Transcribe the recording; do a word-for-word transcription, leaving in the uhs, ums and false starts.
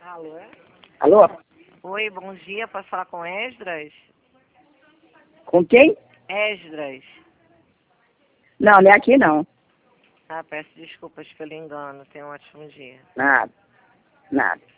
Alô? Alô? Oi, bom dia. Posso falar com Esdras? Com quem? Esdras. Não, não é aqui não. Ah, peço desculpas pelo engano. Tenha um ótimo dia. Nada. Nada.